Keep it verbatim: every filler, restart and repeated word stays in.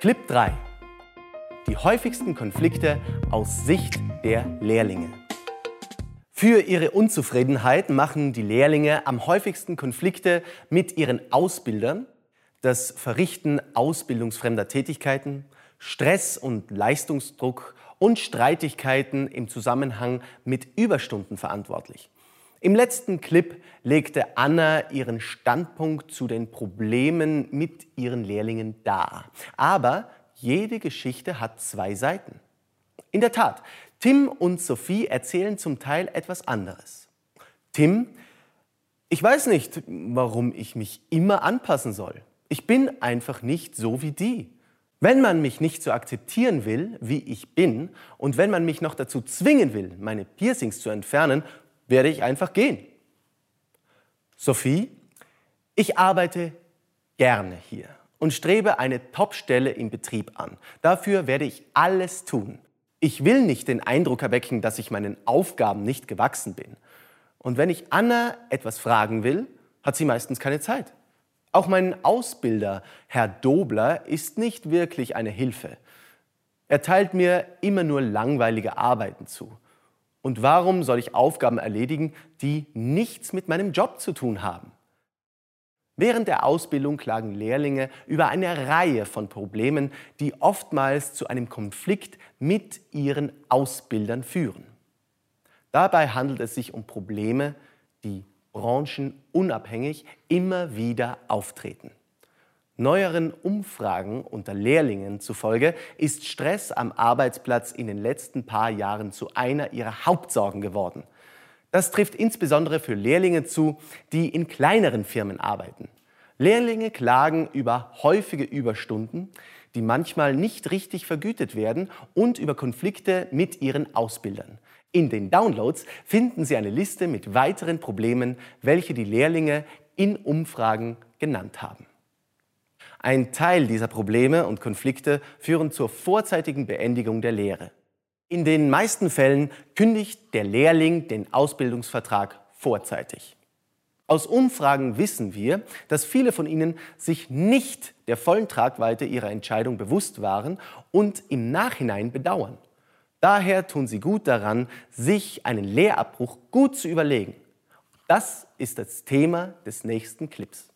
Clip drei. Die häufigsten Konflikte aus Sicht der Lehrlinge. Für ihre Unzufriedenheit machen die Lehrlinge am häufigsten Konflikte mit ihren Ausbildern, das Verrichten ausbildungsfremder Tätigkeiten, Stress und Leistungsdruck und Streitigkeiten im Zusammenhang mit Überstunden verantwortlich. Im letzten Clip legte Anna ihren Standpunkt zu den Problemen mit ihren Lehrlingen dar. Aber jede Geschichte hat zwei Seiten. In der Tat, Tim und Sophie erzählen zum Teil etwas anderes. Tim: Ich weiß nicht, warum ich mich immer anpassen soll. Ich bin einfach nicht so wie die. Wenn man mich nicht so akzeptieren will, wie ich bin, und wenn man mich noch dazu zwingen will, meine Piercings zu entfernen, werde ich einfach gehen. Sophie: Ich arbeite gerne hier und strebe eine Top-Stelle im Betrieb an. Dafür werde ich alles tun. Ich will nicht den Eindruck erwecken, dass ich meinen Aufgaben nicht gewachsen bin. Und wenn ich Anna etwas fragen will, hat sie meistens keine Zeit. Auch mein Ausbilder, Herr Dobler, ist nicht wirklich eine Hilfe. Er teilt mir immer nur langweilige Arbeiten zu. Und warum soll ich Aufgaben erledigen, die nichts mit meinem Job zu tun haben? Während der Ausbildung klagen Lehrlinge über eine Reihe von Problemen, die oftmals zu einem Konflikt mit ihren Ausbildern führen. Dabei handelt es sich um Probleme, die branchenunabhängig immer wieder auftreten. Neueren Umfragen unter Lehrlingen zufolge ist Stress am Arbeitsplatz in den letzten paar Jahren zu einer ihrer Hauptsorgen geworden. Das trifft insbesondere für Lehrlinge zu, die in kleineren Firmen arbeiten. Lehrlinge klagen über häufige Überstunden, die manchmal nicht richtig vergütet werden, und über Konflikte mit ihren Ausbildern. In den Downloads finden Sie eine Liste mit weiteren Problemen, welche die Lehrlinge in Umfragen genannt haben. Ein Teil dieser Probleme und Konflikte führen zur vorzeitigen Beendigung der Lehre. In den meisten Fällen kündigt der Lehrling den Ausbildungsvertrag vorzeitig. Aus Umfragen wissen wir, dass viele von ihnen sich nicht der vollen Tragweite ihrer Entscheidung bewusst waren und im Nachhinein bedauern. Daher tun sie gut daran, sich einen Lehrabbruch gut zu überlegen. Das ist das Thema des nächsten Clips.